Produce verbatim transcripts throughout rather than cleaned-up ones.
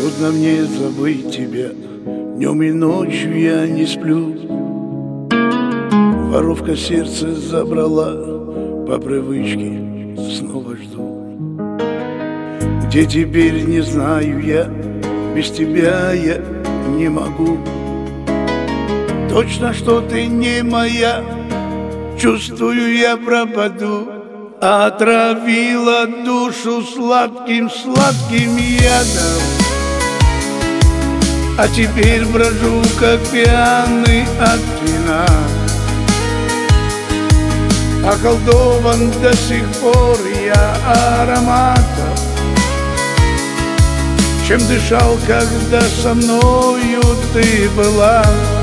Трудно мне забыть тебя, днем и ночью я не сплю. Воровка сердце забрала, по привычке снова жду. Где теперь, не знаю я, без тебя я не могу. Точно, что ты не моя, чувствую, я пропаду. Отравила душу сладким-сладким ядом, а теперь брожу, как пьяный от вина. Околдован до сих пор я ароматом, чем дышал, когда со мною ты была.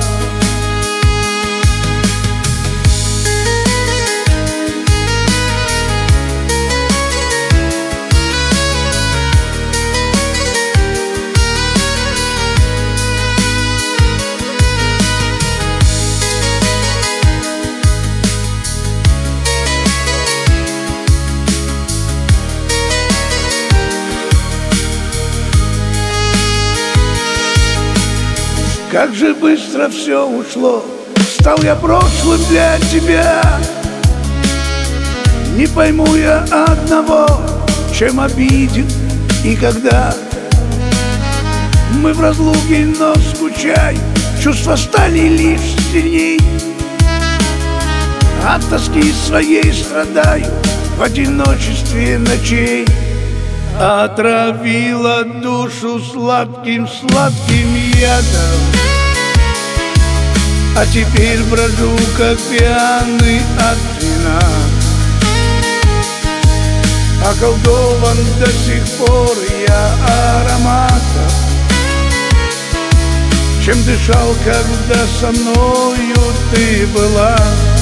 Как же быстро все ушло, стал я прошлым для тебя. Не пойму я одного, чем обиден и когда. Мы в разлуке, но скучай, чувства стали лишь сильней. От тоски своей страдаю в одиночестве ночей. Отравила душу сладким-сладким ядом, а теперь брожу, как пьяный от вина. Околдован до сих пор я ароматом, чем дышал, когда со мною ты была.